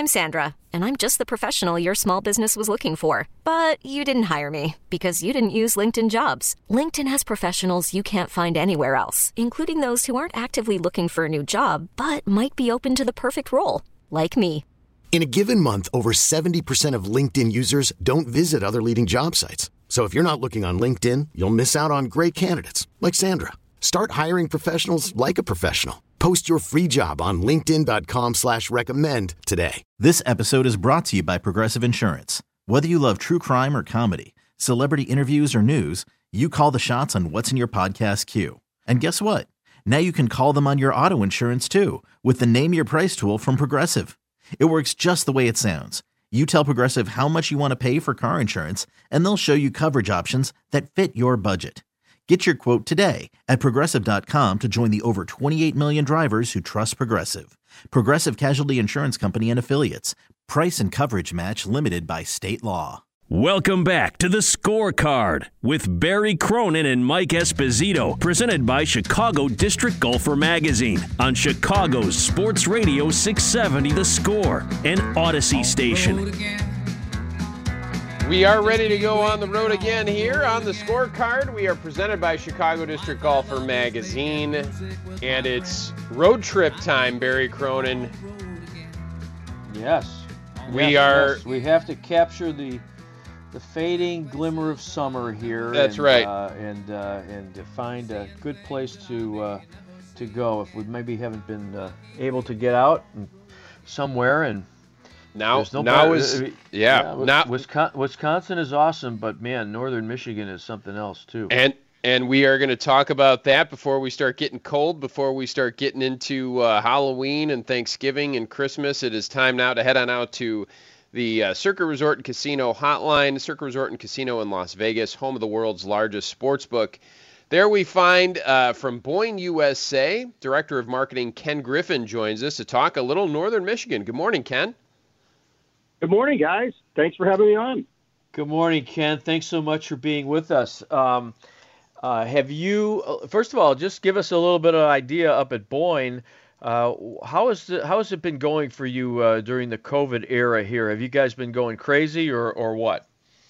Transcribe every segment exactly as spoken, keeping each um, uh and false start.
I'm Sandra, and I'm just the professional your small business was looking for. But you didn't hire me because you didn't use LinkedIn Jobs. LinkedIn has professionals you can't find anywhere else, including those who aren't actively looking for a new job, but might be open to the perfect role, like me. In a given month, over seventy percent of LinkedIn users don't visit other leading job sites. So if you're not looking on LinkedIn, you'll miss out on great candidates like Sandra. Start hiring professionals like a professional. Post your free job on linkedin dot com slash recommend today. This episode is brought to you by Progressive Insurance. Whether you love true crime or comedy, celebrity interviews or news, you call the shots on what's in your podcast queue. And guess what? Now you can call them on your auto insurance too with the Name Your Price tool from Progressive. It works just the way it sounds. You tell Progressive how much you want to pay for car insurance, and they'll show you coverage options that fit your budget. Get your quote today at progressive dot com to join the over twenty-eight million drivers who trust Progressive. Progressive Casualty Insurance Company and Affiliates. Price and coverage match limited by state law. Welcome back to The Scorecard with Barry Cronin and Mike Esposito, presented by Chicago District Golfer Magazine on Chicago's Sports Radio six seventy The Score and Odyssey Station. We are ready to go on the road again here on The Scorecard. We are presented by Chicago District Golfer Magazine, and it's road trip time, Barry Cronin. Yes. We yes, are. Yes. We have to capture the the fading glimmer of summer here. That's and, right. Uh, and uh, and to find a good place to uh, to go if we maybe haven't been uh, able to get out and somewhere and. Now, no now better, is yeah. yeah. yeah now, Wisconsin, Wisconsin is awesome, but man, Northern Michigan is something else too. And and we are going to talk about that before we start getting cold, before we start getting into uh, Halloween and Thanksgiving and Christmas. It is time now to head on out to the uh, Circa Resort and Casino Hotline. Circa Resort and Casino in Las Vegas, home of the world's largest sports book. There we find uh, from Boyne, U S A, Director of Marketing Ken Griffin joins us to talk a little Northern Michigan. Good morning, Ken. Good morning, guys. Thanks for having me on. Good morning, Ken. Thanks so much for being with us. Um, uh, have you, first of all, just give us a little bit of an idea up at Boyne. Uh, how, is the, how has it been going for you uh, during the COVID era here? Have you guys been going crazy or, or what?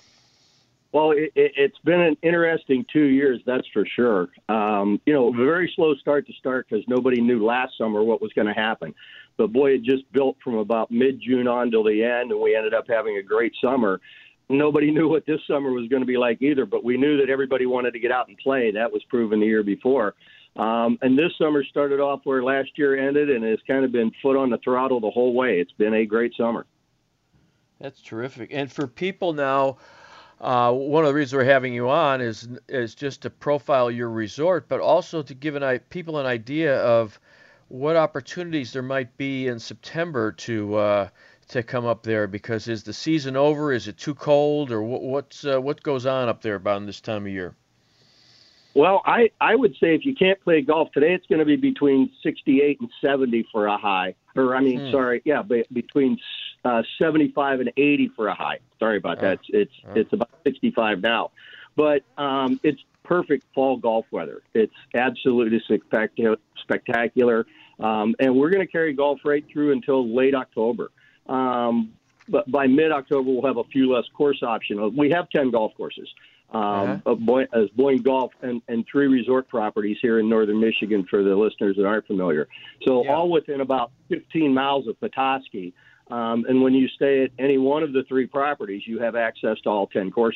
Well, it, it, it's been an interesting two years, that's for sure. Um, you know, a very slow start to start because nobody knew last summer what was going to happen. But, boy, it just built from about mid-June on till the end, and we ended up having a great summer. Nobody knew what this summer was going to be like either, but we knew that everybody wanted to get out and play. That was proven the year before. Um, and this summer started off where last year ended, and it's kind of been foot on the throttle the whole way. It's been a great summer. That's terrific. And for people now, uh, one of the reasons we're having you on is is just to profile your resort, but also to give an, people an idea of what opportunities there might be in September to uh, to come up there, because is the season over? Is it too cold, or what, what's uh, what goes on up there about this time of year? Well, I, I would say if you can't play golf today, it's going to be between sixty-eight and seventy for a high. Or I mean, hmm. sorry, yeah, between uh, seventy-five and eighty for a high. Sorry about that. Oh. It's oh. it's about sixty-five now, but um, it's perfect fall golf weather. It's absolutely spectacular. spectacular. Um, and we're going to carry golf right through until late October. Um, but by mid-October, we'll have a few less course options. We have ten golf courses, um, uh-huh. Boy, as Boyne Golf, and, and three resort properties here in northern Michigan for the listeners that aren't familiar. So yeah. all within about fifteen miles of Petoskey. Um, and when you stay at any one of the three properties, you have access to all ten courses.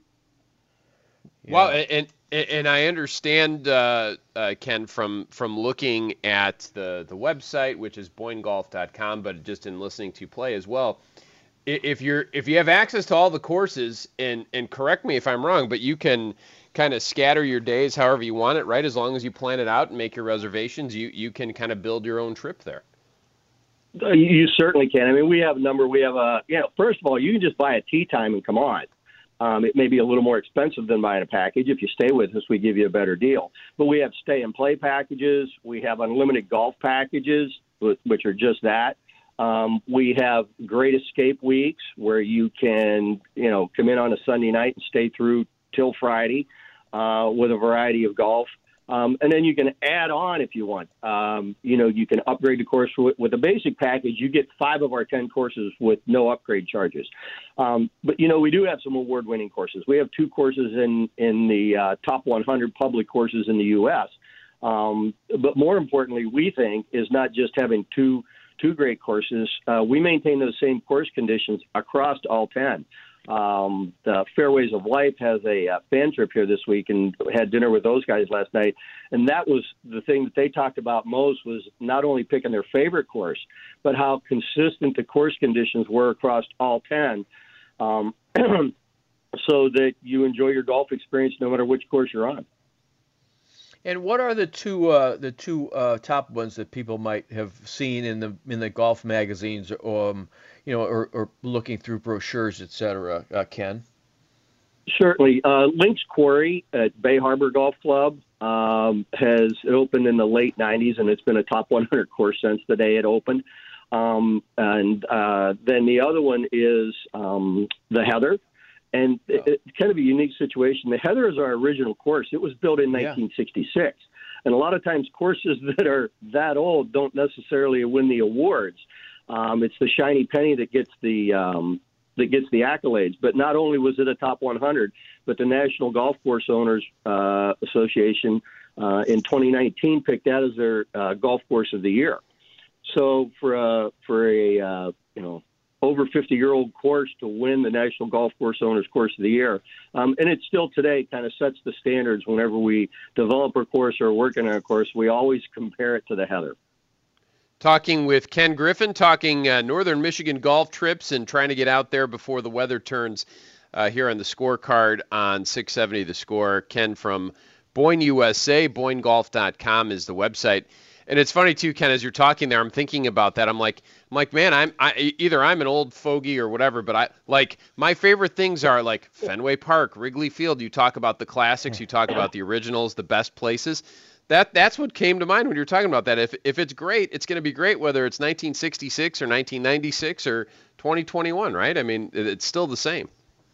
Yeah. Well, and and I understand, uh, uh, Ken, from from looking at the, the website, which is boyne golf dot com, but just in listening to play as well. If you're if you have access to all the courses, and, and correct me if I'm wrong, but you can kind of scatter your days however you want it, right? As long as you plan it out and make your reservations, you, you can kind of build your own trip there. You certainly can. I mean, we have a number. We have a, you know, first of all, you can just buy a tee time and come on. Um, it may be a little more expensive than buying a package. If you stay with us, we give you a better deal. But we have stay and play packages. We have unlimited golf packages, which are just that. Um, we have great escape weeks where you can, you know, come in on a Sunday night and stay through till Friday uh, with a variety of golf. Um, and then you can add on if you want. Um, you know, you can upgrade the course with, with a basic package. You get five of our ten courses with no upgrade charges. Um, but, you know, we do have some award-winning courses. We have two courses in, in the uh, top one hundred public courses in the U S Um, but more importantly, we think, is not just having two two great courses. Uh, we maintain those same course conditions across all ten. Um, the Fairways of Life has a uh, fan trip here this week, and had dinner with those guys last night. And that was the thing that they talked about most, was not only picking their favorite course, but how consistent the course conditions were across all ten, um, so that you enjoy your golf experience no matter which course you're on. And what are the two uh, the two uh, top ones that people might have seen in the in the golf magazines, or um, you know, or, or looking through brochures, et cetera, uh, Ken? Certainly, uh, Links Quarry at Bay Harbor Golf Club um, has it opened in the late nineties, and it's been a top one hundred course since the day it opened. Um, and uh, then the other one is um, the Heather. And it, it's kind of a unique situation. The Heather is our original course. It was built in nineteen sixty-six. Yeah. And a lot of times courses that are that old don't necessarily win the awards. Um, it's the shiny penny that gets the um, that gets the accolades. But not only was it a top one hundred, but the National Golf Course Owners uh, Association uh, in twenty nineteen picked that as their uh, golf course of the year. So for a, for a uh, you know, over fifty-year-old course to win the National Golf Course Owners Course of the Year. Um, and it still today kind of sets the standards whenever we develop a course or working on a course. We always compare it to the Heather. Talking with Ken Griffin, talking uh, Northern Michigan golf trips and trying to get out there before the weather turns uh, here on the scorecard on six seventy The Score. Ken from Boyne, U S A. Boyne Golf dot com is the website. And it's funny too, Ken, as you're talking there, I'm thinking about that. I'm like, I'm like, man, I'm I, either I'm an old fogey or whatever, but I like my favorite things are like Fenway Park, Wrigley Field. You talk about the classics, you talk about the originals, the best places. That that's what came to mind when you were talking about that. If if it's great, it's going to be great, whether it's nineteen sixty-six or nineteen ninety-six or twenty twenty-one, right? I mean, it's still the same.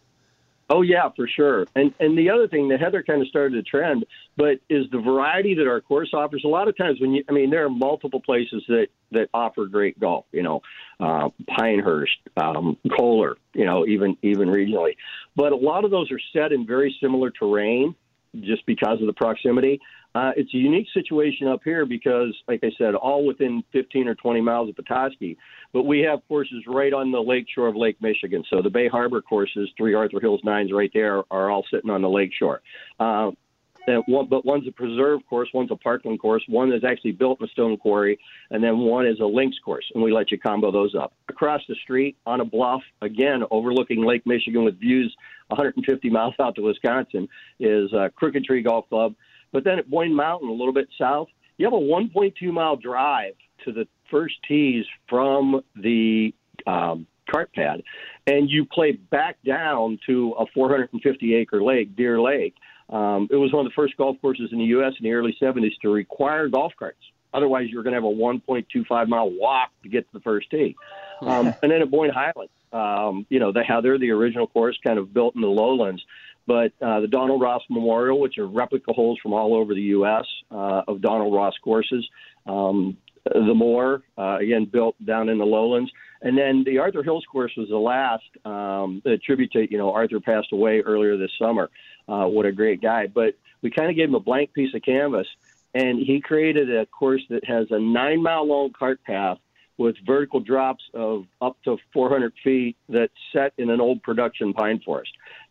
Oh, yeah, for sure. And and the other thing, the Heather kind of started a trend, but is the variety that our course offers. A lot of times when you, I mean, there are multiple places that, that offer great golf, you know, uh, Pinehurst, um, Kohler, you know, even, even regionally. But a lot of those are set in very similar terrain just because of the proximity. Uh, it's a unique situation up here because, like I said, all within fifteen or twenty miles of Petoskey. But we have courses right on the lake shore of Lake Michigan. So the Bay Harbor courses, three Arthur Hills nines right there, are all sitting on the lake shore. Uh, one, but one's a preserve course, one's a parkland course, one is actually built in a stone quarry, and then one is a links course, and we let you combo those up. Across the street on a bluff, again, overlooking Lake Michigan with views one hundred fifty miles out to Wisconsin, is uh, Crooked Tree Golf Club. But then at Boyne Mountain, a little bit south, you have a one point two mile drive to the first tees from the um, cart pad, and you play back down to a four hundred fifty acre lake, Deer Lake. Um, it was one of the first golf courses in the U S in the early seventies to require golf carts. Otherwise, you're going to have a one point two five mile walk to get to the first tee. Um, and then at Boyne Highland, um, you know, the Heather, the original course, kind of built in the lowlands. But uh, the Donald Ross Memorial, which are replica holes from all over the U S uh, of Donald Ross courses. Um, the Moore, uh, again, built down in the lowlands. And then the Arthur Hills course was the last, um, a tribute to, you know, Arthur passed away earlier this summer. Uh, what a great guy. But we kind of gave him a blank piece of canvas, and he created a course that has a nine-mile-long cart path with vertical drops of up to four hundred feet that's set in an old production pine forest.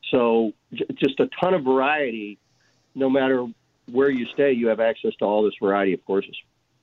So j- just a ton of variety. No matter where you stay, you have access to all this variety of courses.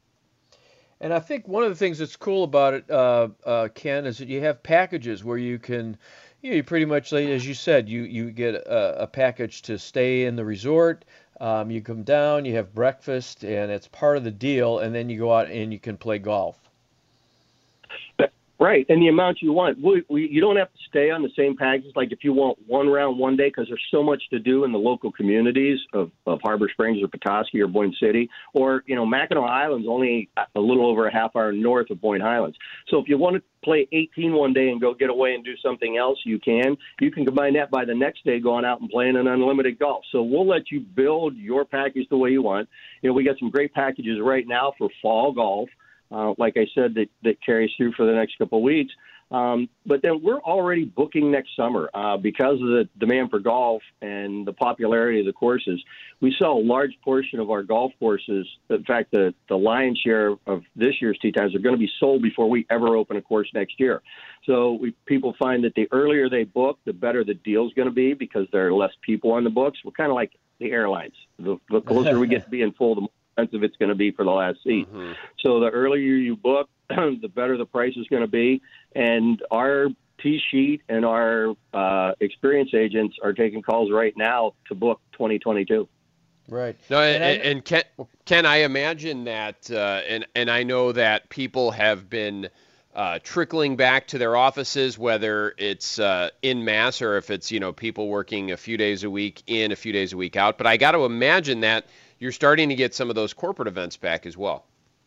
And I think one of the things that's cool about it, uh, uh, Ken, is that you have packages where you can, you know, you pretty much, like, as you said, you, you get a, a package to stay in the resort. Um, you come down, you have breakfast, and it's part of the deal, and then you go out and you can play golf. Right, and the amount you want. We, we, you don't have to stay on the same packages. Like if you want one round one day, because there's so much to do in the local communities of, of Harbor Springs or Petoskey or Boyne City, or you know Mackinac Island's only a little over a half hour north of Boyne Highlands. So if you want to play eighteen one day and go get away and do something else, you can. You can combine that by the next day going out and playing an unlimited golf. So we'll let you build your package the way you want. You know, we got some great packages right now for fall golf. Uh, like I said, that, that carries through for the next couple of weeks. Um, but then we're already booking next summer uh, because of the demand for golf and the popularity of the courses. We sell a large portion of our golf courses. In fact, the, the lion's share of this year's tee times are going to be sold before we ever open a course next year. So we, people find that the earlier they book, the better the deal's going to be because there are less people on the books. We're kind of like the airlines. The, the closer we get to being full, the more expensive it's going to be for the last seat. Mm-hmm. So the earlier you book, the better the price is going to be. And our tee sheet and our uh, experience agents are taking calls right now to book twenty twenty-two. Right. No, and, and, and Ken, Ken, I imagine that, uh, and and I know that people have been uh, trickling back to their offices, whether it's uh, in mass or if it's you know people working a few days a week in, a few days a week out. But I got to imagine that you're starting to get some of those corporate events back as well.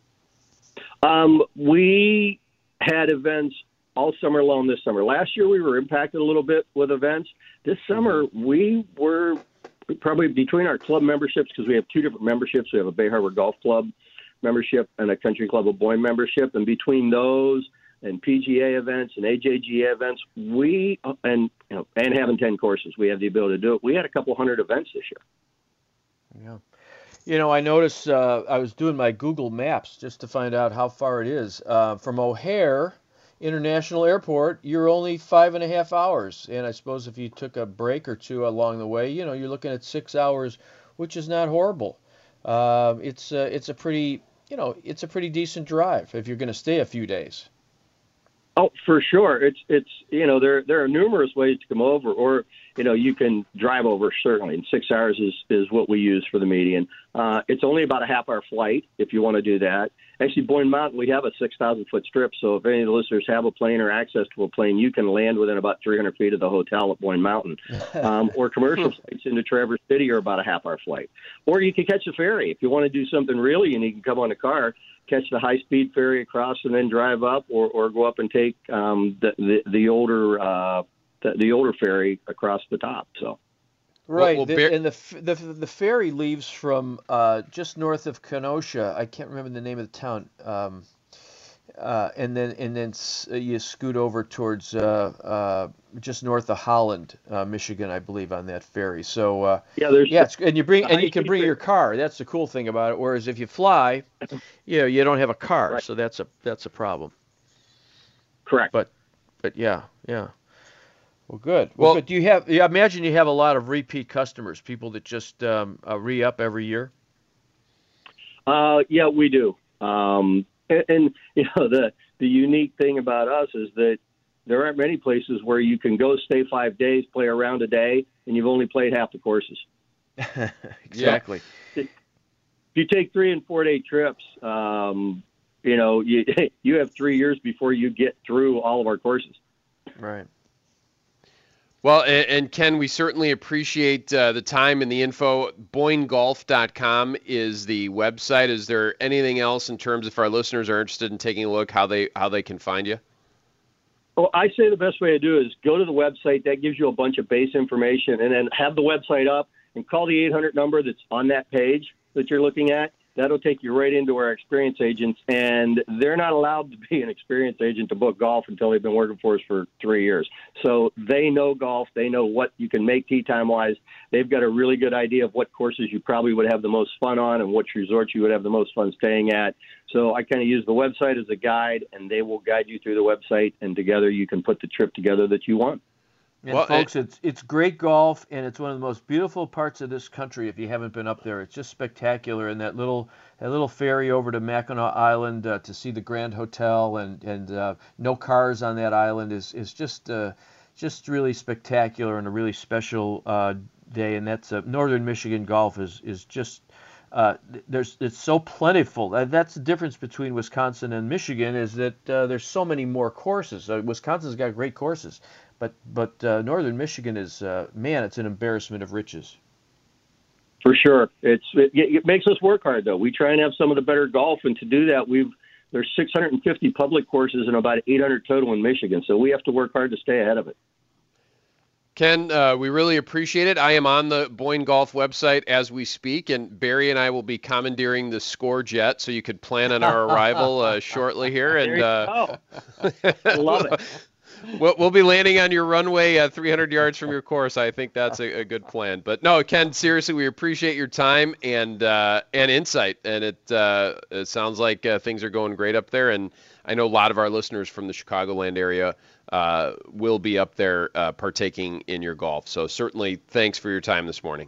Um, we had events all summer long this summer. Last year we were impacted a little bit with events. This summer we were probably between our club memberships, because we have two different memberships. We have a Bay Harbor Golf Club membership and a Country Club of Boyne membership. And between those and P G A events and A J G A events, we, and, you know, and having ten courses, we have the ability to do it. We had a couple hundred events this year. Yeah. You know, I noticed uh, I was doing my Google Maps just to find out how far it is. Uh, from O'Hare International Airport, you're only five and a half hours. And I suppose if you took a break or two along the way, you know, you're looking at six hours, which is not horrible. Uh, it's, uh, it's a pretty, you know, it's a pretty decent drive if you're going to stay a few days. Oh, for sure. It's, it's, you know, there, there are numerous ways to come over, or, you know, you can drive over, certainly. And six hours is, is what we use for the median. Uh, it's only about a half hour flight if you want to do that. Actually, Boyne Mountain, we have a six thousand foot strip. So if any of the listeners have a plane or access to a plane, you can land within about three hundred feet of the hotel at Boyne Mountain. Um, or commercial flights into Traverse City are about a half hour flight. Or you can catch a ferry. If you want to do something really unique, you can come on a car, catch the high-speed ferry across and then drive up, or, or go up and take um, the, the the older uh, the, the older ferry across the top. So, right, well, well, the, bear- and the, the the ferry leaves from uh, just north of Kenosha. I can't remember the name of the town. Um, uh, and then and then you scoot over towards uh, uh, just north of Holland, uh, Michigan, I believe, on that ferry. So uh, yeah, there's yeah, it's, and you bring and you can high-speed bring ferry. your car. That's the cool thing about it. Whereas if you fly, you know, you don't have a car, Right. so that's a that's a problem. Correct. But but yeah, yeah. Well, good. Well, Well- good. Do you have? I imagine you have a lot of repeat customers, people that just um, uh, re-up every year. Uh, yeah, we do. Um, and, and you know, the the unique thing about us is that there aren't many places where you can go stay five days, play a round a day, and you've only played half the courses. Exactly. If you take three and four day trips, um, you know, you you have three years before you get through all of our courses. Right. Well, and, and Ken, we certainly appreciate uh, the time and the info. Boyne Golf dot com is the website. Is there anything else in terms of if our listeners are interested in taking a look, how they how they can find you? Well, I say the best way to do it is go to the website. That gives you a bunch of base information, and then have the website up and call the eight hundred number that's on that page that you're looking at. That'll take you right into our experience agents, and they're not allowed to be an experience agent to book golf until they've been working for us for three years. So they know golf. They know what you can make tee time-wise. They've got a really good idea of what courses you probably would have the most fun on and which resorts you would have the most fun staying at. So I kind of use the website as a guide, and they will guide you through the website, and together you can put the trip together that you want. And Well, folks, it's it's great golf, and it's one of the most beautiful parts of this country. If you haven't been up there, it's just spectacular. And that little that little ferry over to Mackinac Island uh, to see the Grand Hotel, and and uh, no cars on that island is is just uh, just really spectacular and a really special uh, day. And that's uh, Northern Michigan golf is is just uh, there's it's so plentiful. That's the difference between Wisconsin and Michigan, is that uh, there's so many more courses. Uh, Wisconsin's got great courses, but but uh, Northern Michigan is uh, man, it's an embarrassment of riches. For sure, it's it, it makes us work hard though. We try and have some of the better golf, and to do that, we've there's six hundred fifty public courses and about eight hundred total in Michigan, so we have to work hard to stay ahead of it. Ken, uh, we really appreciate it. I am on the Boyne Golf website as we speak, and Barry and I will be commandeering the Score Jet, so you could plan on our arrival uh, shortly here. And there you uh, go. I love it. We'll, we'll be landing on your runway at three hundred yards from your course. I think that's a, a good plan. But no, Ken, seriously, we appreciate your time and uh, and insight. And it uh, it sounds like uh, things are going great up there. And I know a lot of our listeners from the Chicagoland area uh, will be up there uh, partaking in your golf. So certainly, thanks for your time this morning.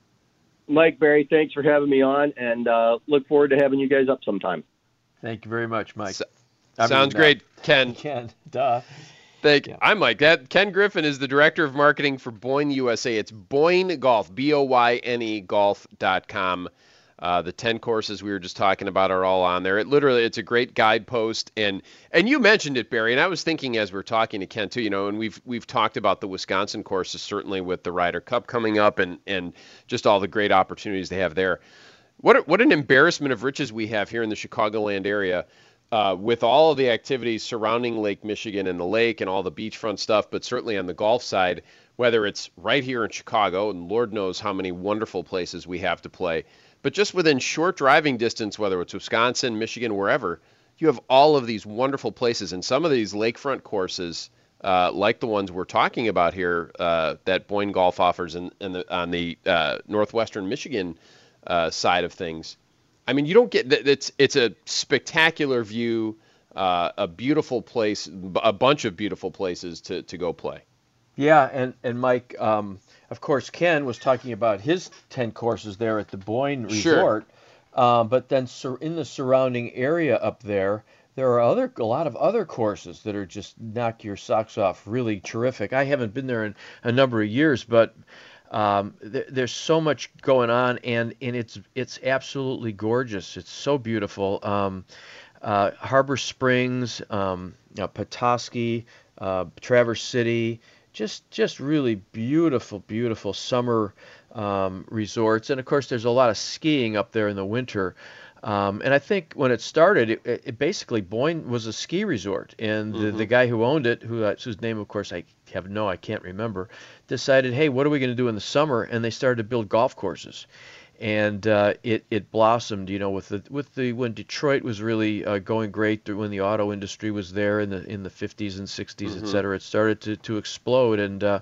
Mike, Barry, thanks for having me on, and uh, look forward to having you guys up sometime. Thank you very much, Mike. So, I sounds mean, great, uh, Ken. Ken, duh. Thank Yeah. I'm Mike. That Ken Griffin is the director of marketing for Boyne U S A. It's Boyne Golf, B O Y N E golf dot com. Uh, the ten courses we were just talking about are all on there. It literally, it's a great guidepost. And and you mentioned it, Barry, and I was thinking as we we're talking to Ken too, you know, and we've we've talked about the Wisconsin courses, certainly with the Ryder Cup coming up and and just all the great opportunities they have there. What a, what an embarrassment of riches we have here in the Chicagoland area. Uh, with all of the activities surrounding Lake Michigan and the lake and all the beachfront stuff, but certainly on the golf side, whether it's right here in Chicago, and Lord knows how many wonderful places we have to play, but just within short driving distance, whether it's Wisconsin, Michigan, wherever, you have all of these wonderful places. And some of these lakefront courses, uh, like the ones we're talking about here, uh, that Boyne Golf offers in, in the, on the uh, northwestern Michigan uh, side of things, I mean, you don't get it's it's a spectacular view, uh, a beautiful place, a bunch of beautiful places to, to go play. Yeah, and and Mike, um, of course, Ken was talking about his ten courses there at the Boyne Resort, Sure. um, but then sur- in the surrounding area up there, there are other a lot of other courses that are just knock your socks off, really terrific. I haven't been there in a number of years, but. Um, th- there's so much going on, and, and it's it's absolutely gorgeous. It's so beautiful. Um, uh, Harbor Springs, um, uh, Petoskey, uh, Traverse City, just just really beautiful, beautiful summer um, resorts. And of course, there's a lot of skiing up there in the winter. Um, and I think when it started, it, it basically Boyne was a ski resort, and the, Mm-hmm. the guy who owned it, who uh, whose name of course I have no, I can't remember, decided, hey, what are we going to do in the summer? And they started to build golf courses, and uh, it it blossomed, you know, with the with the when Detroit was really uh, going great, when the auto industry was there in the in the fifties and sixties, Mm-hmm. et cetera. It started to to explode, and uh,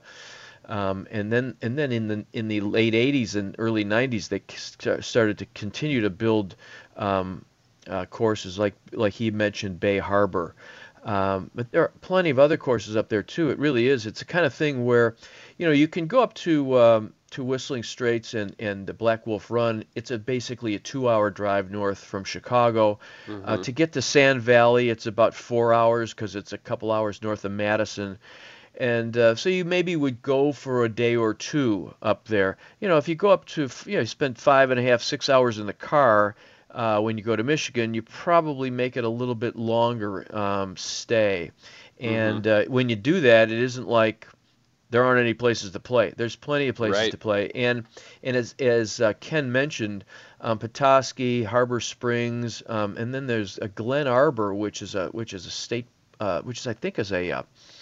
Um, and then, and then in the in the late eighties and early nineties, they started to continue to build um, uh, courses like like he mentioned, Bay Harbor. Um, but there are plenty of other courses up there too. It really is. It's the kind of thing where, you know, you can go up to um, to Whistling Straits and and the Black Wolf Run. It's a basically a two-hour drive north from Chicago. Mm-hmm. Uh, to get to Sand Valley, it's about four hours because it's a couple hours north of Madison. And uh, so you maybe would go for a day or two up there. You know, if you go up to, you know, you spend five and a half, six hours in the car uh, when you go to Michigan, you probably make it a little bit longer um, stay. And mm-hmm. uh, when you do that, it isn't like there aren't any places to play. There's plenty of places right. to play. And and as as uh, Ken mentioned, um, Petoskey, Harbor Springs, um, and then there's a Glen Arbor, which is a which is a state, uh, which is I think is a uh,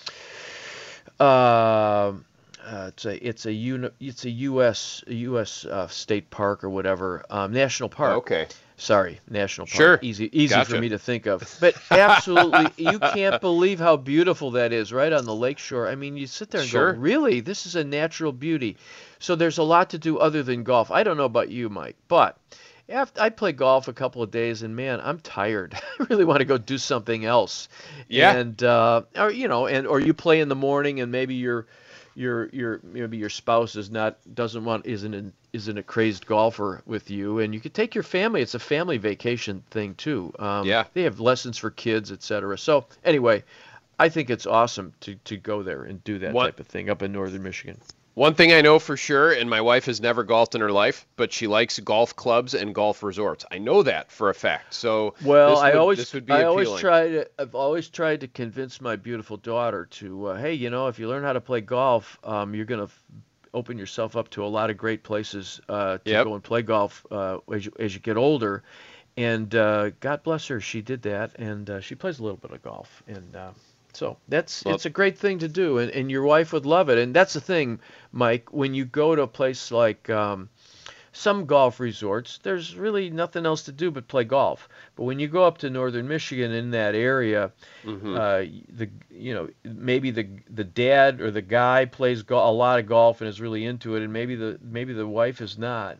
Uh, uh, it's a it's a uni, it's a U S a U S uh, state park or whatever, um, national park. Oh, okay. Sorry, national park. Sure. Easy easy Gotcha. for me to think of. But absolutely, you can't believe how beautiful that is right on the lakeshore. I mean, you sit there and Sure. go, really, this is a natural beauty. So there's a lot to do other than golf. I don't know about you, Mike, but after I play golf a couple of days, and man, I'm tired. I really want to go do something else. Yeah. And uh, or you know, and or you play in the morning, and maybe your your your maybe your spouse is not doesn't want isn't an, isn't a crazed golfer with you, and you could take your family. It's a family vacation thing too. Um, Yeah. They have lessons for kids, et cetera. So anyway, I think it's awesome to to go there and do that What? type of thing up in northern Michigan. One thing I know for sure, and my wife has never golfed in her life, but she likes golf clubs and golf resorts. I know that for a fact. So well, this I would, always, this would be I appealing. always try to, I've always tried to convince my beautiful daughter to, uh, hey, you know, if you learn how to play golf, um, you're gonna f- open yourself up to a lot of great places uh, to Yep. go and play golf uh, as you as you get older. And uh, God bless her, she did that, and uh, she plays a little bit of golf, and. Uh, So that's Well, it's a great thing to do, and, and your wife would love it. And that's the thing, Mike. When you go to a place like um, some golf resorts, there's really nothing else to do but play golf. But when you go up to northern Michigan in that area, mhm. uh, the you know maybe the the dad or the guy plays go- a lot of golf and is really into it, and maybe the maybe the wife is not.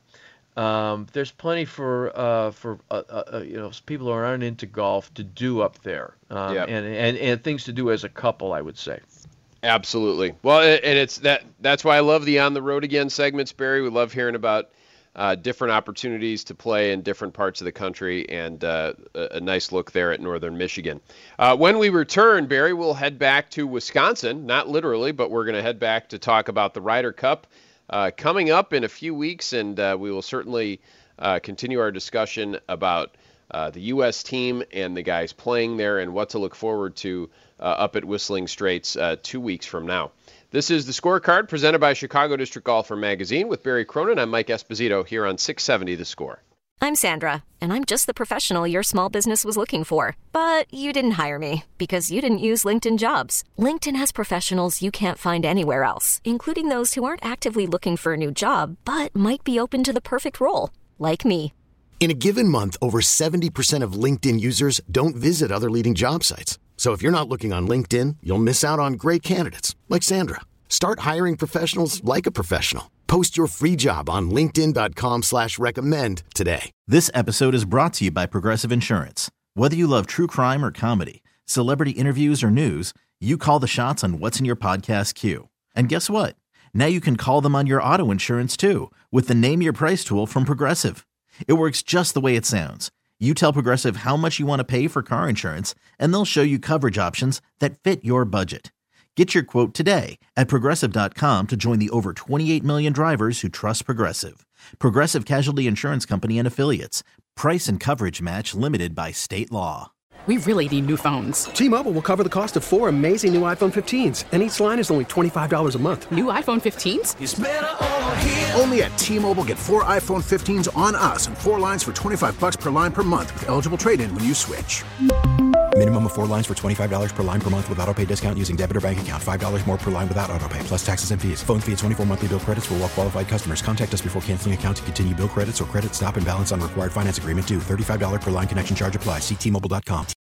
Um, there's plenty for uh, for uh, uh, you know people who aren't into golf to do up there, um, Yep. and, and and things to do as a couple, I would say. Absolutely. Well, a- and it's that. That's why I love the On the Road Again segments, Barry. We love hearing about uh, different opportunities to play in different parts of the country, and uh, a, a nice look there at Northern Michigan. Uh, when we return, Barry, we'll head back to Wisconsin. Not literally, but we're going to head back to talk about the Ryder Cup uh, coming up in a few weeks, and uh, we will certainly uh, continue our discussion about uh, the U S team and the guys playing there, and what to look forward to uh, up at Whistling Straits uh, two weeks from now. This is the Scorecard presented by Chicago District Golfer Magazine with Barry Cronin. I'm Mike Esposito here on six seventy The Score. I'm Sandra, and I'm just the professional your small business was looking for. But you didn't hire me because you didn't use LinkedIn Jobs. LinkedIn has professionals you can't find anywhere else, including those who aren't actively looking for a new job, but might be open to the perfect role, like me. In a given month, over seventy percent of LinkedIn users don't visit other leading job sites. So if you're not looking on LinkedIn, you'll miss out on great candidates like Sandra. Start hiring professionals like a professional. Post your free job on linkedin dot com slash recommend today. This episode is brought to you by Progressive Insurance. Whether you love true crime or comedy, celebrity interviews or news, you call the shots on what's in your podcast queue. And guess what? Now you can call them on your auto insurance too with the Name Your Price tool from Progressive. It works just the way it sounds. You tell Progressive how much you want to pay for car insurance, and they'll show you coverage options that fit your budget. Get your quote today at Progressive dot com to join the over twenty-eight million drivers who trust Progressive. Progressive Casualty Insurance Company and Affiliates. Price and coverage match limited by state law. We really need new phones. T-Mobile will cover the cost of four amazing new iPhone fifteens, and each line is only twenty-five dollars a month. New iPhone fifteens? It's better over here. Only at T-Mobile, get four iPhone fifteens on us and four lines for twenty-five dollars per line per month with eligible trade-in when you switch. Minimum of four lines for twenty-five dollars per line per month with autopay discount using debit or bank account. five dollars more per line without autopay, plus taxes and fees. Phone fee at twenty-four monthly bill credits for well-qualified customers. Contact us before canceling account to continue bill credits or credit stop and balance on required finance agreement due. thirty-five dollars per line connection charge applies. See T Mobile dot com.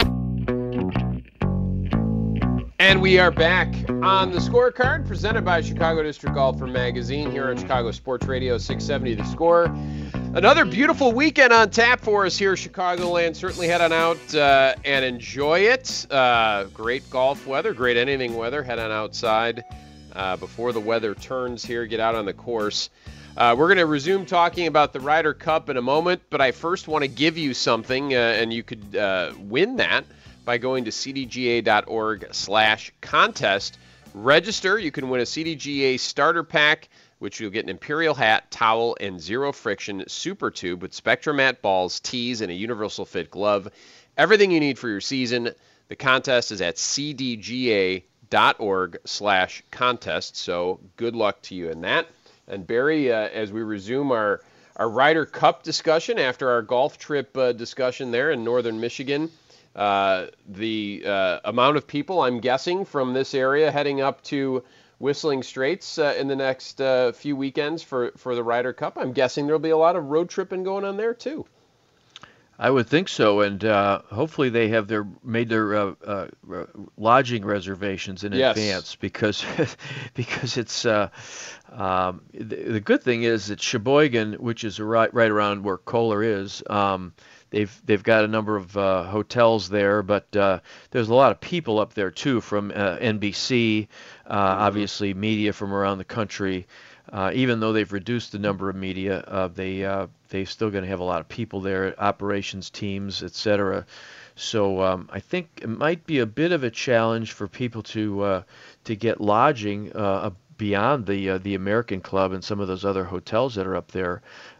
And we are back on the Scorecard presented by Chicago District Golfer Magazine here on Chicago Sports Radio six seventy The Score. Another beautiful weekend on tap for us here, Chicagoland. Certainly head on out uh, and enjoy it. Uh, great golf weather, great anything weather. Head on outside uh, before the weather turns here. Get out on the course. Uh, we're going to resume talking about the Ryder Cup in a moment, but I first want to give you something, uh, and you could uh, win that by going to c d g a dot org slash contest. Register. You can win a C D G A starter pack, which you'll get an Imperial hat, towel, and zero friction super tube with Spectromat balls, tees, and a universal fit glove. Everything you need for your season. The contest is at c d g a dot org slash contest. So good luck to you in that. And Barry, uh, as we resume our, our Ryder Cup discussion after our golf trip uh, discussion there in northern Michigan, uh, the uh, amount of people, I'm guessing, from this area heading up to Whistling Straits uh, in the next uh, few weekends for, for the Ryder Cup, I'm guessing there'll be a lot of road tripping going on there too. I would think so, and uh, hopefully they have their made their uh, uh, lodging reservations in yes. advance, because because it's uh, um, the, the good thing is that Sheboygan, which is right right around where Kohler is, um, they've they've got a number of uh, hotels there, but uh, there's a lot of people up there too from uh, N B C, uh, mm-hmm. obviously media from around the country. Uh, even though they've reduced the number of media, uh, they uh, they're still going to have a lot of people there, operations teams, et cetera. So um, I think it might be a bit of a challenge for people to uh, to get lodging uh, beyond the uh, the American Club and some of those other hotels that are up there.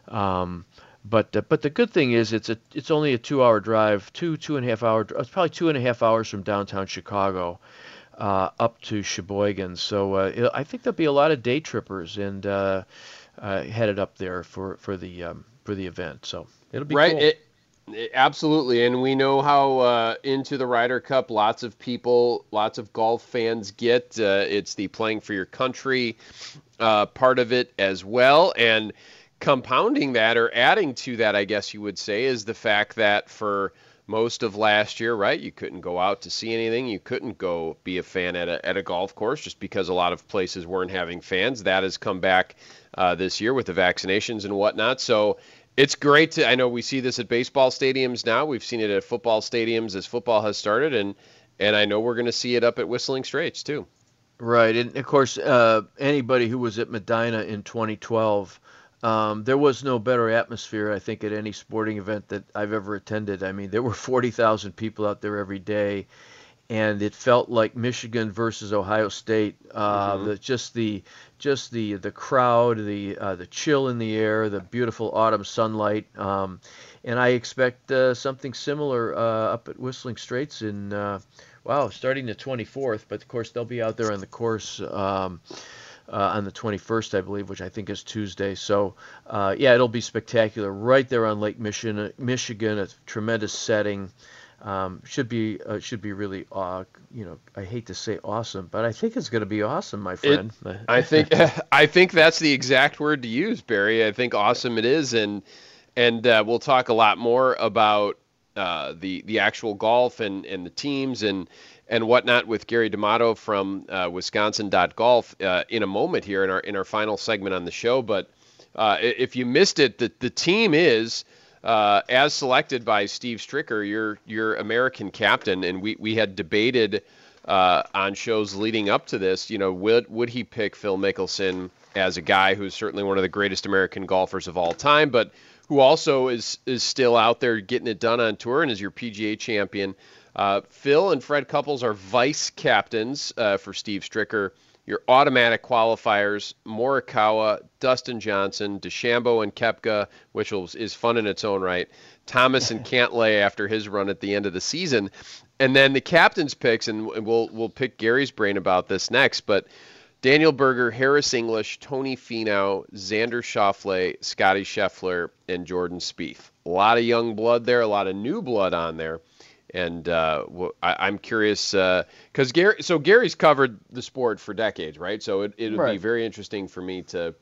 Um, but uh, but the good thing is it's a it's only a two hour drive, two two and a half hour. It's probably two and a half hours from downtown Chicago uh, up to Sheboygan. So uh, it, I think there'll be a lot of day trippers and uh, uh, headed up there for for the um, for the event. So it'll be right. cool. It, it, absolutely, and we know how uh, into the Ryder Cup lots of people, lots of golf fans get. Uh, it's the playing for your country uh, part of it as well, and compounding that or adding to that, I guess you would say, is the fact that for most of last year, right, you couldn't go out to see anything. You couldn't go be a fan at a at a golf course just because a lot of places weren't having fans. That has come back uh, this year with the vaccinations and whatnot. So it's great to, I know we see this at baseball stadiums now. We've seen it at football stadiums as football has started, and and I know we're going to see it up at Whistling Straits too. Right, and of course, uh, anybody who was at Medina in twenty twelve. Um, there was no better atmosphere, I think, at any sporting event that I've ever attended. I mean, there were forty thousand people out there every day, and it felt like Michigan versus Ohio State. Uh, mm-hmm. the, just the just the the crowd, the uh, the chill in the air, the beautiful autumn sunlight, um, and I expect uh, something similar uh, up at Whistling Straits in uh, wow, starting the twenty-fourth. But of course, they'll be out there on the course. Um, Uh, on the twenty-first, I believe, which I think is Tuesday. So, uh, yeah, it'll be spectacular right there on Lake Michigan. Michigan, a tremendous setting. Um, should be uh, should be really, uh, you know, I hate to say awesome, but I think it's going to be awesome, my friend. It, I think I think that's the exact word to use, Barry. I think awesome it is, and and uh, we'll talk a lot more about uh, the the actual golf and, and the teams and. and whatnot with Gary D'Amato from uh, Wisconsin dot golf uh, in a moment here in our in our final segment on the show. But uh, if you missed it, the, the team is, uh, as selected by Steve Stricker, your your American captain, and we, we had debated uh, on shows leading up to this, you know, would, would he pick Phil Mickelson as a guy who's certainly one of the greatest American golfers of all time, but who also is is still out there getting it done on tour and is your P G A champion. Uh, Phil and Fred Couples are vice captains uh, for Steve Stricker. Your automatic qualifiers, Morikawa, Dustin Johnson, DeChambeau and Koepka, which is fun in its own right, Thomas and Cantlay after his run at the end of the season. And then the captain's picks, and we'll we'll pick Gary's brain about this next, but Daniel Berger, Harris English, Tony Finau, Xander Schauffele, Scotty Scheffler, and Jordan Spieth. A lot of young blood there, a lot of new blood on there. And uh, I, I'm curious because uh, Gary. So Gary's covered the sport for decades, right? So it it would right. be very interesting for me to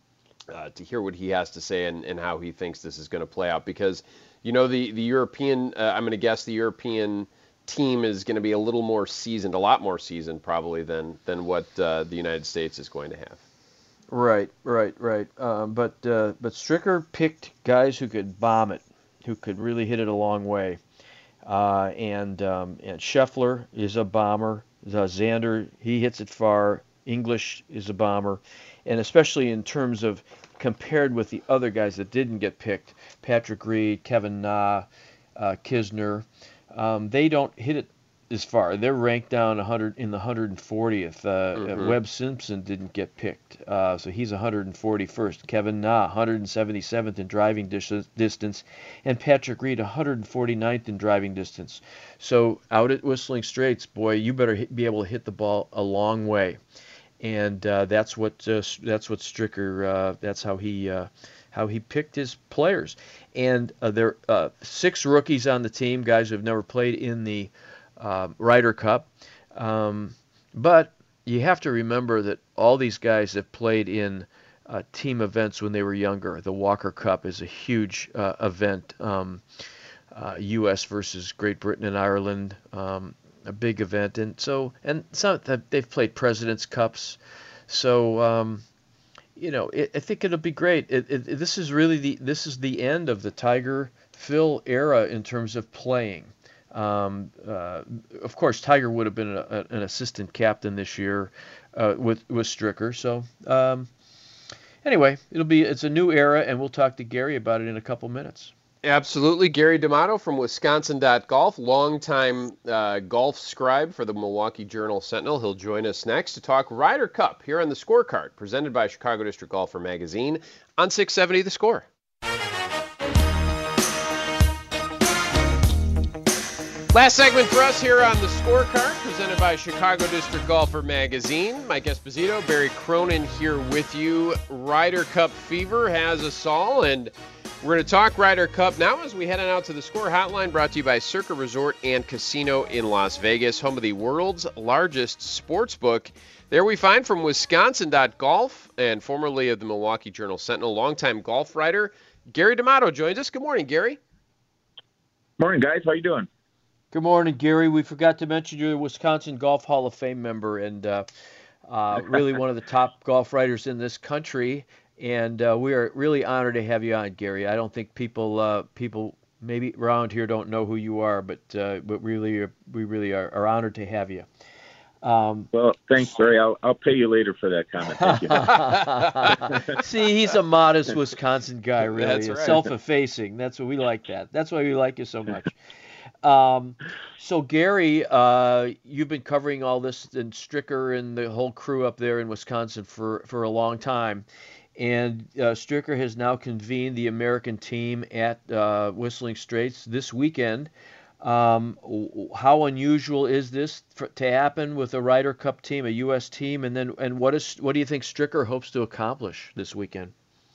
uh, to hear what he has to say and, and how he thinks this is going to play out. Because you know the the European. Uh, I'm going to guess the European team is going to be a little more seasoned, a lot more seasoned probably than than what uh, the United States is going to have. Right, right, right. Um, but uh, but Stricker picked guys who could bomb it, who could really hit it a long way. Uh, and um, and Scheffler is a bomber. Uh, Xander, he hits it far. English is a bomber. And especially in terms of compared with the other guys that didn't get picked, Patrick Reed, Kevin Na, uh, Kisner, um, they don't hit it as far. They're ranked down one hundred in the one hundred fortieth. Uh, mm-hmm. Webb Simpson didn't get picked, uh, so he's one hundred forty-first. Kevin Na, one hundred seventy-seventh in driving dis- distance, and Patrick Reed, one hundred forty-ninth in driving distance. So out at Whistling Straits, boy, you better hit, be able to hit the ball a long way, and uh, that's what uh, that's what Stricker. Uh, that's how he. Uh, how he picked his players. And uh, there are uh, six rookies on the team, guys who have never played in the uh, Ryder Cup. Um, but you have to remember that all these guys have played in uh, team events when they were younger. The Walker Cup is a huge uh, event, um, uh, U S versus Great Britain and Ireland, um, a big event. And so, and some they've played President's Cups. So, um, you know, it, I think it'll be great. It, it, this is really the this is the end of the Tiger Phil era in terms of playing. Um, uh, of course, Tiger would have been a, an assistant captain this year uh, with with Stricker. So um, anyway, it'll be it's a new era, and we'll talk to Gary about it in a couple minutes. Absolutely. Gary D'Amato from Wisconsin dot golf, longtime uh, golf scribe for the Milwaukee Journal-Sentinel. He'll join us next to talk Ryder Cup here on the Scorecard, presented by Chicago District Golfer Magazine on six seventy The Score. Last segment for us here on the Scorecard, presented by Chicago District Golfer Magazine. Mike Esposito, Barry Cronin here with you. Ryder Cup fever has us all, and we're going to talk Ryder Cup now as we head on out to the Score Hotline, brought to you by Circa Resort and Casino in Las Vegas, home of the world's largest sports book. There we find from Wisconsin dot golf and formerly of the Milwaukee Journal-Sentinel, longtime golf writer, Gary D'Amato joins us. Good morning, Gary. Morning, guys. How you doing? Good morning, Gary. We forgot to mention you're a Wisconsin Golf Hall of Fame member and uh, uh, really one of the top golf writers in this country. And uh, we are really honored to have you on, Gary. I don't think people uh, people maybe around here don't know who you are, but uh, but really are, we really are, are honored to have you. Um, well, thanks, Barry. I'll I'll pay you later for that comment. Thank you. See, he's a modest Wisconsin guy, really, That's right. self-effacing. That's what we like. That. That's why we like you so much. Um, so Gary, uh, you've been covering all this and Stricker and the whole crew up there in Wisconsin for, for a long time. And uh, Stricker has now convened the American team at uh, Whistling Straits this weekend. Um, how unusual is this for, to happen with a Ryder Cup team, a U S team? And then, and what is what do you think Stricker hopes to accomplish this weekend?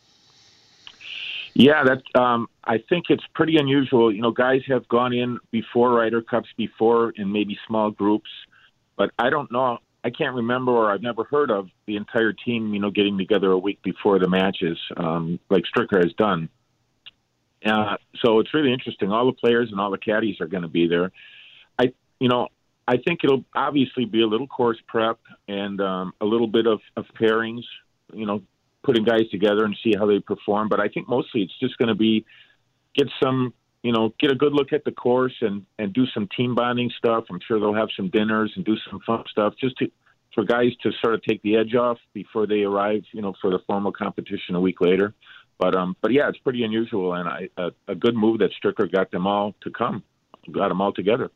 Yeah, that um, I think it's pretty unusual. You know, guys have gone in before Ryder Cups before in maybe small groups, but I don't know. I can't remember, or I've never heard of the entire team, you know, getting together a week before the matches, um, like Stricker has done. Uh, so it's really interesting. All the players and all the caddies are going to be there. I, you know, I think it'll obviously be a little course prep and um, a little bit of, of pairings, you know, putting guys together and see how they perform. But I think mostly it's just going to be get some, you know, get a good look at the course and, and do some team bonding stuff. I'm sure they'll have some dinners and do some fun stuff just to, for guys to sort of take the edge off before they arrive, you know, for the formal competition a week later. But, um, but yeah, it's pretty unusual and I, a, a good move that Stricker got them all to come, got them all together.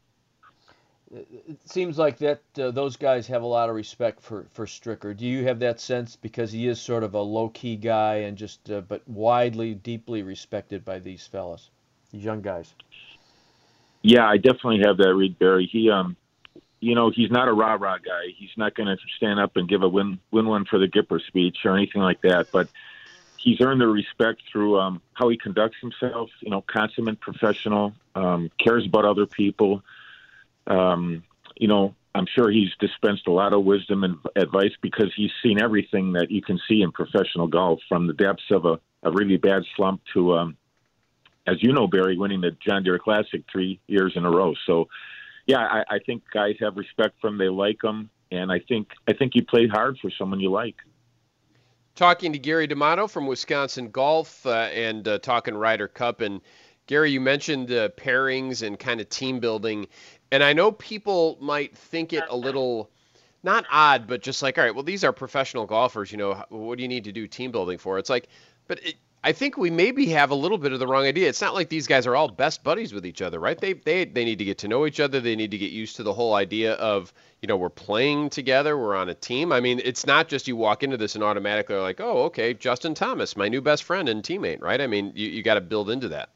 It seems like that uh, those guys have a lot of respect for, for Stricker. Do you have that sense because he is sort of a low-key guy and just uh, but widely, deeply respected by these fellas, these young guys? Yeah, I definitely have that, Reed Barry. He, um, you know, he's not a rah-rah guy. He's not going to stand up and give a win, win one for the Gipper speech or anything like that. But he's earned the respect through um, how he conducts himself, you know, consummate professional, um, cares about other people. Um, you know, I'm sure he's dispensed a lot of wisdom and advice because he's seen everything that you can see in professional golf, from the depths of a, a really bad slump to, um, as you know, Barry, winning the John Deere Classic three years in a row. So, yeah, I, I think guys have respect for him. They like him. And I think I think he played hard for someone you like. Talking to Gary D'Amato from Wisconsin Golf uh, and uh, talking Ryder Cup. And, Gary, you mentioned uh, pairings and kind of team building. And I know people might think it a little, not odd, but just like, all right, well, these are professional golfers, you know, what do you need to do team building for? It's like, but it, I think we maybe have a little bit of the wrong idea. It's not like these guys are all best buddies with each other, right? They they they need to get to know each other. They need to get used to the whole idea of, you know, we're playing together, we're on a team. I mean, it's not just you walk into this and automatically are like, oh, okay, Justin Thomas, my new best friend and teammate, right? I mean, you, you got to build into that.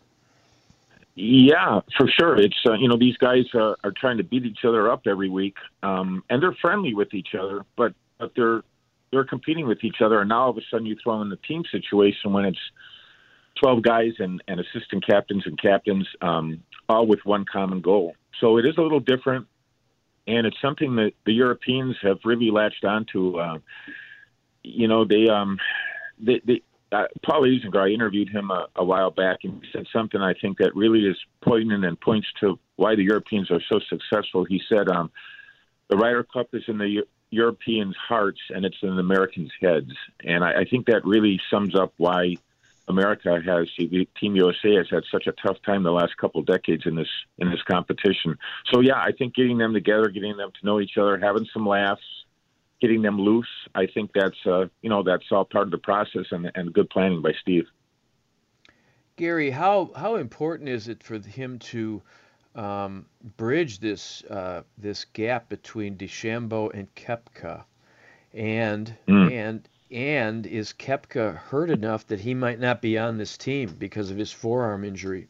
Yeah, for sure. It's, uh, you know, these guys uh, are trying to beat each other up every week, um, and they're friendly with each other, but, but they're they're competing with each other. And now all of a sudden you throw in the team situation when it's twelve guys and, and assistant captains and captains, um, all with one common goal. So it is a little different, and it's something that the Europeans have really latched onto. Uh, you know, they, um, they, they Uh, Paul Isinger, I interviewed him a, a while back, and he said something I think that really is poignant and points to why the Europeans are so successful. He said, um, the Ryder Cup is in the Euro- Europeans' hearts, and it's in the Americans' heads. And I, I think that really sums up why America has, Team U S A has had such a tough time the last couple of decades in this in this competition. So, yeah, I think getting them together, getting them to know each other, having some laughs, getting them loose, I think that's uh, you know that's all part of the process and, and good planning by Steve. Gary, how how important is it for him to um, bridge this uh, this gap between DeChambeau and Koepka, and mm. and and is Koepka hurt enough that he might not be on this team because of his forearm injury?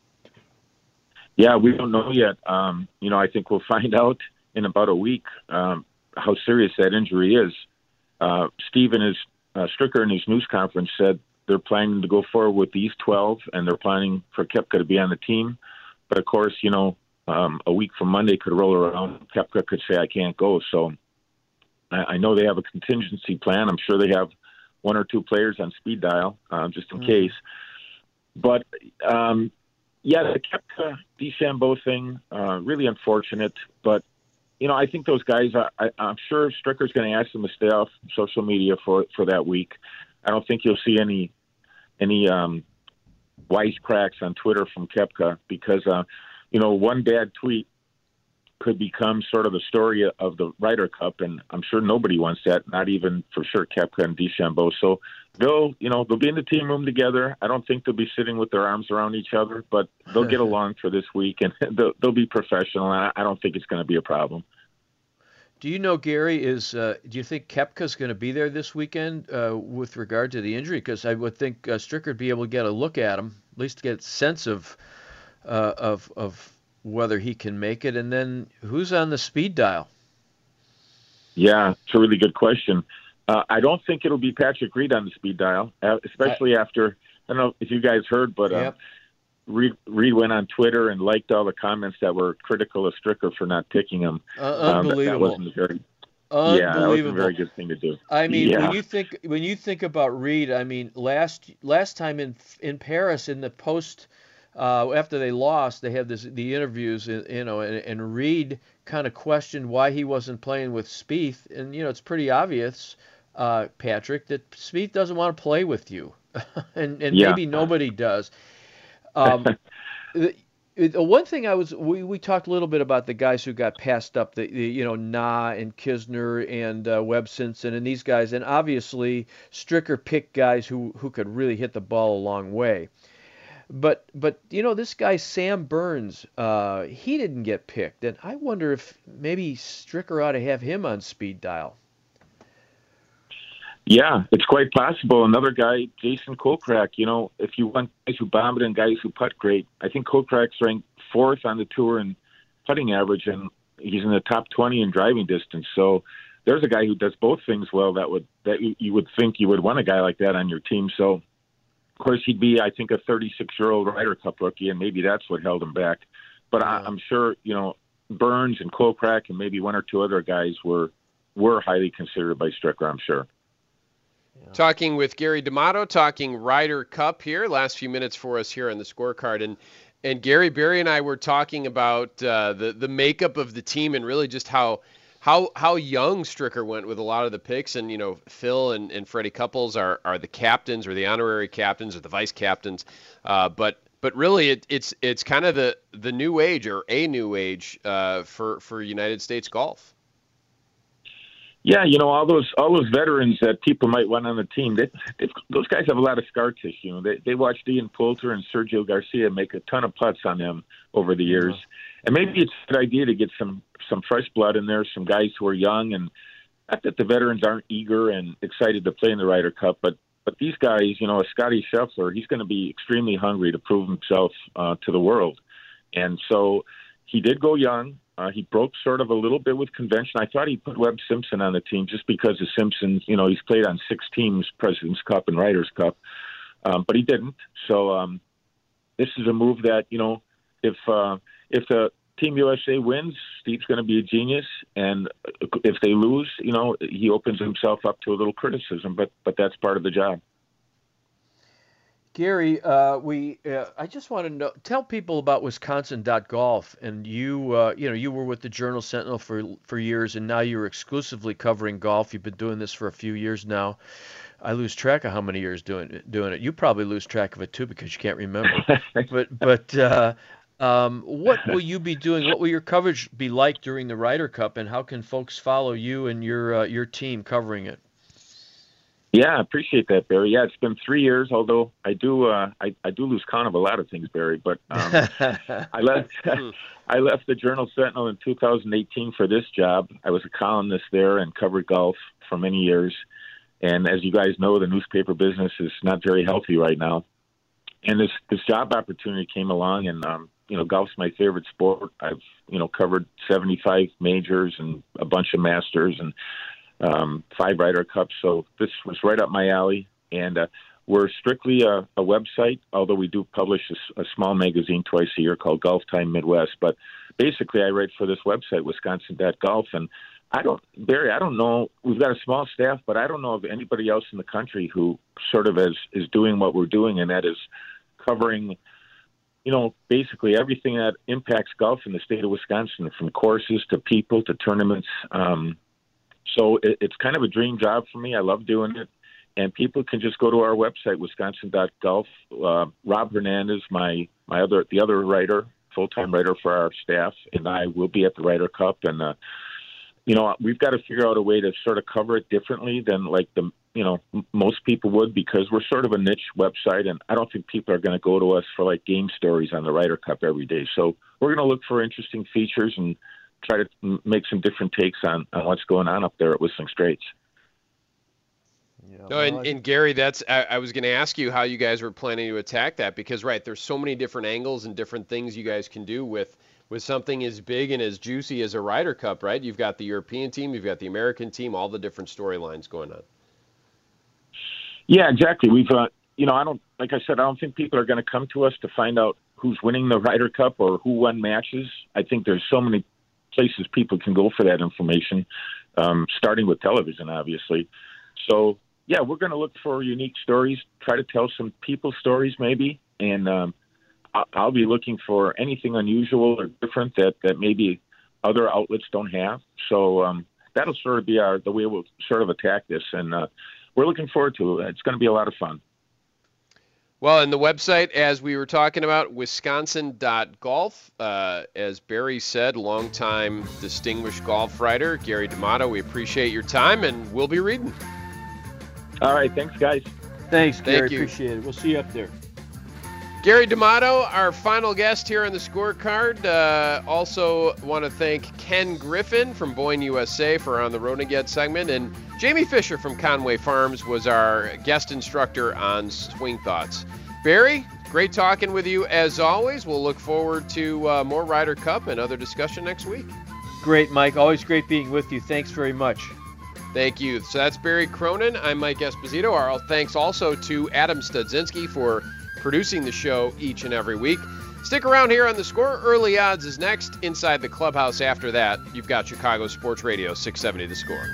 Yeah, we don't know yet. Um, you know, I think we'll find out in about a week um, how serious that injury is. Uh, Steve and his uh, Stricker in his news conference said they're planning to go forward with these twelve, and they're planning for Koepka to be on the team. But of course, you know, um, a week from Monday could roll around. Koepka could say, "I can't go." So I, I know they have a contingency plan. I'm sure they have one or two players on speed dial uh, just in mm. case. But um, yeah, the Koepka DeChambeau thing, uh, really unfortunate. But you know, I think those guys. I, I, I'm sure Stricker's going to ask them to stay off social media for for that week. I don't think you'll see any any um, wisecracks on Twitter from Koepka because, uh, you know, one bad tweet could become sort of the story of the Ryder Cup, and I'm sure nobody wants that, not even for sure Koepka and DeChambeau. So they'll, you know, they'll be in the team room together. I don't think they'll be sitting with their arms around each other, but they'll get along for this week, and they'll, they'll be professional, and I don't think it's going to be a problem. Do you know, Gary, is uh, do you think Koepka's going to be there this weekend uh, with regard to the injury? Because I would think uh, Stricker would be able to get a look at him, at least get a sense of uh, of of whether he can make it. And then who's on the speed dial? Yeah, it's a really good question. Uh, I don't think it'll be Patrick Reed on the speed dial, especially I, after, I don't know if you guys heard, but uh, yep. Reed, Reed went on Twitter and liked all the comments that were critical of Stricker for not picking him. Uh, unbelievable. Um, that, that wasn't very, unbelievable. Yeah, that wasn't a very good thing to do. I mean, yeah. when you think when you think about Reed, I mean, last last time in in Paris in the post uh, after they lost, they had this the interviews, you know, and, and Reed kind of questioned why he wasn't playing with Spieth, and you know, it's pretty obvious, uh, Patrick, that Spieth doesn't want to play with you, and and yeah. maybe nobody does. Um, the, the one thing I was we, we talked a little bit about the guys who got passed up, the, the you know Na and Kisner and uh, Webb Simpson and these guys, and obviously Stricker picked guys who, who could really hit the ball a long way. But but you know this guy Sam Burns, uh, he didn't get picked, and I wonder if maybe Stricker ought to have him on speed dial. Yeah, it's quite possible. Another guy, Jason Kokrak, you know, if you want guys who bomb it and guys who putt great, I think Kokrak's ranked fourth on the tour in putting average, and he's in the top twenty in driving distance. So there's a guy who does both things well that would that you, you would think you would want a guy like that on your team. So, of course, he'd be, I think, a thirty-six-year-old Ryder Cup rookie, and maybe that's what held him back. But yeah. I, I'm sure, you know, Burns and Kokrak and maybe one or two other guys were were highly considered by Stricker, I'm sure. Talking with Gary D'Amato, talking Ryder Cup here. Last few minutes for us here on the scorecard. And and Gary, Barry and I were talking about uh, the, the makeup of the team and really just how how how young Stricker went with a lot of the picks. And, you know, Phil and, and Freddie Couples are, are the captains or the honorary captains or the vice captains. Uh, but but really it, it's it's kind of the, the new age or a new age uh, for, for United States golf. Yeah, you know, all those all those veterans that people might want on the team, they, those guys have a lot of scar tissue. They they watched Ian Poulter and Sergio Garcia make a ton of putts on them over the years. Mm-hmm. And maybe it's a good idea to get some, some fresh blood in there, some guys who are young. And not that the veterans aren't eager and excited to play in the Ryder Cup, but, but these guys, you know, Scotty Scheffler, he's going to be extremely hungry to prove himself uh, to the world. And so he did go young. Uh, he broke sort of a little bit with convention. I thought he'd put Webb Simpson on the team just because of Simpson. You know, he's played on six teams, President's Cup and Ryder's Cup, um, but he didn't. So um, this is a move that, you know, if uh, if the Team U S A wins, Steve's going to be a genius, and if they lose, you know, he opens himself up to a little criticism. But but that's part of the job. Gary, uh, we uh, I just want to know, tell people about Wisconsin dot golf, and you uh, you know you were with the Journal Sentinel for for years, and now you're exclusively covering golf. You've been doing this for a few years now. I lose track of how many years doing doing it. You probably lose track of it too because you can't remember. but but uh, um, what will you be doing? What will your coverage be like during the Ryder Cup, and how can folks follow you and your uh, your team covering it? Yeah, I appreciate that, Barry. Yeah, it's been three years, although I do uh, I, I do lose count of a lot of things, Barry. But um, I left I left the Journal Sentinel in two thousand eighteen for this job. I was a columnist there and covered golf for many years. And as you guys know, the newspaper business is not very healthy right now. And this this job opportunity came along, and um, you know, golf's my favorite sport. I've you know covered seventy-five majors and a bunch of Masters and um, five Ryder Cups. So this was right up my alley. And uh, we're strictly a, a website, although we do publish a, a small magazine twice a year called Golf Time Midwest. But basically, I write for this website, Wisconsin dot golf, and I don't, Barry, I don't know. We've got a small staff, but I don't know of anybody else in the country who sort of is, is doing what we're doing, and that is covering, you know, basically everything that impacts golf in the state of Wisconsin, from courses to people to tournaments. Um, so it, it's kind of a dream job for me. I love doing it. And people can just go to our website, Wisconsin dot golf. Uh, Rob Hernandez, my, my other, the other writer, full-time writer for our staff, and I will be at the Ryder Cup. And, uh, you know, we've got to figure out a way to sort of cover it differently than like the, you know, m- most people would, because we're sort of a niche website, and I don't think people are going to go to us for like game stories on the Ryder Cup every day. So we're going to look for interesting features and try to m- make some different takes on, on what's going on up there at Whistling Straits. Yeah, no, and, and Gary, that's I, I was going to ask you how you guys were planning to attack that, because right, there's so many different angles and different things you guys can do with with something as big and as juicy as a Ryder Cup, right? You've got the European team, you've got the American team, all the different storylines going on. Yeah, exactly. We've, uh, you know, I don't, like I said, I don't think people are going to come to us to find out who's winning the Ryder Cup or who won matches. I think there's so many places people can go for that information, um, starting with television, obviously. So, yeah, we're going to look for unique stories, try to tell some people's stories maybe, and um, I'll be looking for anything unusual or different that, that maybe other outlets don't have. So um, that'll sort of be our the way we'll sort of attack this, and uh, we're looking forward to it. It's going to be a lot of fun. Well, and the website, as we were talking about, Wisconsin dot golf. Uh, as Barry said, longtime distinguished golf writer, Gary D'Amato, we appreciate your time, and we'll be reading. All right. Thanks, guys. Thanks, Gary. Thank you. Appreciate it. We'll see you up there. Gary D'Amato, our final guest here on the scorecard. Uh, also want to thank Ken Griffin from Boyne, U S A for our On the Road Again segment. And Jamie Fisher from Conway Farms was our guest instructor on Swing Thoughts. Barry, great talking with you as always. We'll look forward to uh, more Ryder Cup and other discussion next week. Great, Mike. Always great being with you. Thanks very much. Thank you. So that's Barry Cronin. I'm Mike Esposito. Our thanks also to Adam Studzinski for producing the show each and every week. Stick around here on The Score. Early Odds is next. Inside the Clubhouse after that, you've got Chicago Sports Radio six seventy The Score.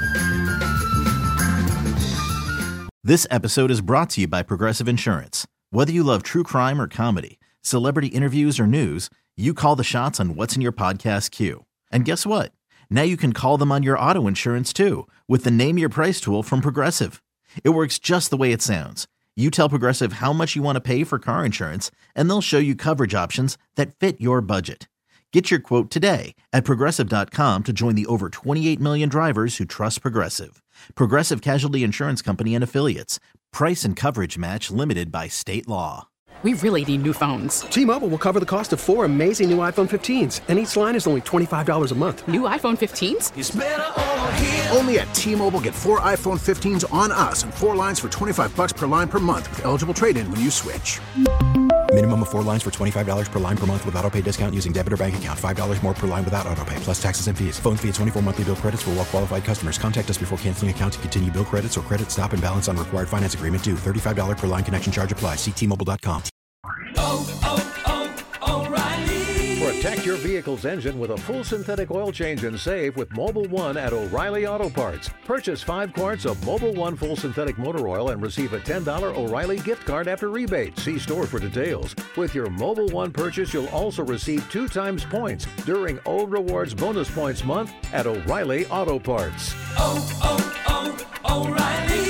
This episode is brought to you by Progressive Insurance. Whether you love true crime or comedy, celebrity interviews or news, you call the shots on what's in your podcast queue. And guess what? Now you can call them on your auto insurance too, with the Name Your Price tool from Progressive. It works just the way it sounds. You tell Progressive how much you want to pay for car insurance, and they'll show you coverage options that fit your budget. Get your quote today at Progressive dot com to join the over twenty-eight million drivers who trust Progressive. Progressive Casualty Insurance Company and Affiliates. Price and coverage match limited by state law. We really need new phones. T-Mobile will cover the cost of four amazing new iPhone fifteens, and each line is only twenty-five dollars a month. New iPhone fifteens? It's better over here. Only at T-Mobile, get four iPhone fifteens on us and four lines for twenty-five bucks per line per month with eligible trade-in when you switch. Minimum of four lines for twenty-five dollars per line per month with auto pay discount using debit or bank account. five dollars more per line without auto pay, plus taxes and fees. Phone fee at twenty-four monthly bill credits for well-qualified customers. Contact us before canceling account to continue bill credits or credit stop and balance on required finance agreement due. thirty-five dollars per line connection charge applies. See T Mobile dot com. Oh, oh, oh, O'Reilly. Protect your vehicle's engine with a full synthetic oil change and save with Mobil one at O'Reilly Auto Parts. Purchase five quarts of Mobil one full synthetic motor oil and receive a ten dollars O'Reilly gift card after rebate. See store for details. With your Mobil one purchase, you'll also receive two times points during O Rewards Bonus Points Month at O'Reilly Auto Parts. Oh, oh, oh, O'Reilly.